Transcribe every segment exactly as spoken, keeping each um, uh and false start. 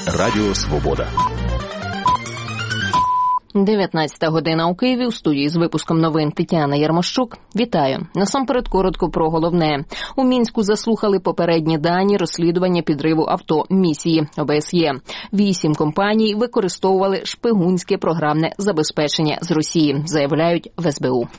Радіо Свобода. дев'ятнадцята година у Києві, у студії з випуском новин Тетяна Ярмощук. Вітаю. Насамперед коротко про головне. У Мінську заслухали попередні дані розслідування підриву авто місії О Б С Є. Вісім компаній використовували шпигунське програмне забезпечення з Росії, заявляють в С Б У.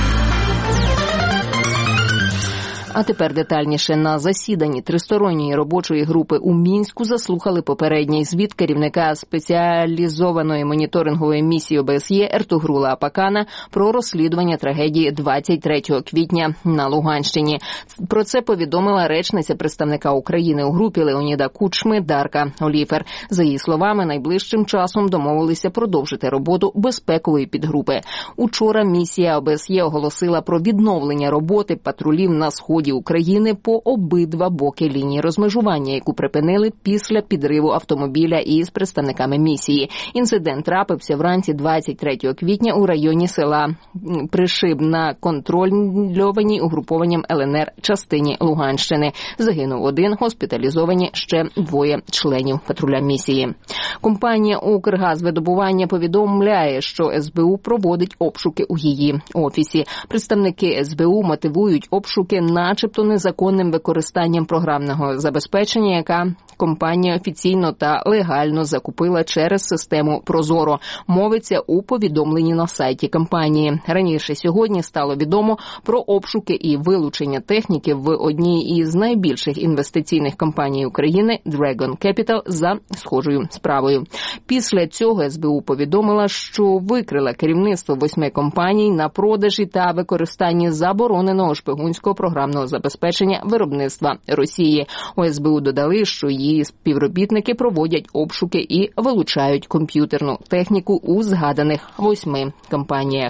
А тепер детальніше. На засіданні тристоронньої робочої групи у Мінську заслухали попередній звіт керівника спеціалізованої моніторингової місії О Б С Є Ертугрула Апакана про розслідування трагедії двадцять третього квітня на Луганщині. Про це повідомила речниця представника України у групі Леоніда Кучми Дарка Оліфер. За її словами, найближчим часом домовилися продовжити роботу безпекової підгрупи. Учора місія О Б С Є оголосила про відновлення роботи патрулів на сході України по обидва боки лінії розмежування, яку припинили після підриву автомобіля із представниками місії. Інцидент трапився вранці двадцять третього квітня у районі села Пришиб на контрольованій угрупованням Л Н Р частині Луганщини. Загинув один, госпіталізовані ще двоє членів патруля місії. Компанія «Укргазвидобування» повідомляє, що С Б У проводить обшуки у її офісі. Представники С Б У мотивують обшуки начебто незаконним використанням програмного забезпечення, яка компанія офіційно та легально закупила через систему «Прозоро». Мовиться у повідомленні на сайті компанії. Раніше сьогодні стало відомо про обшуки і вилучення техніки в одній із найбільших інвестиційних компаній України Dragon Capital за схожою справою. Після цього С Б У повідомила, що викрила керівництво восьми компаній на продажі та використанні забороненого шпигунського програмного забезпечення виробництва Росії. У С Б У додали, що її співробітники проводять обшуки і вилучають комп'ютерну техніку у згаданих восьми компаніях.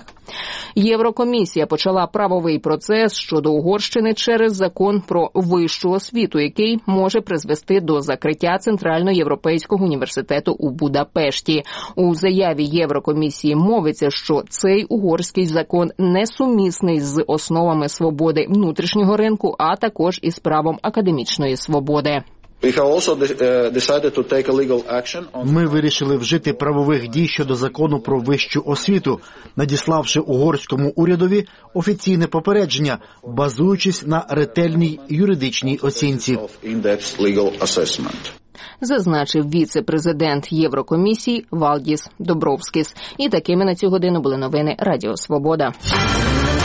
Єврокомісія почала правовий процес щодо Угорщини через закон про вищу освіту, який може призвести до закриття Центральноєвропейського університету у Будапешті. У заяві Єврокомісії мовиться, що цей угорський закон несумісний з основами свободи внутрішнього ринку, а також із правом академічної свободи. Ми вирішили вжити правових дій щодо закону про вищу освіту, надіславши угорському урядові офіційне попередження, базуючись на ретельній юридичній оцінці. Зазначив віце-президент Єврокомісії Валдіс Добровскіс. І такими на цю годину були новини Радіо Свобода.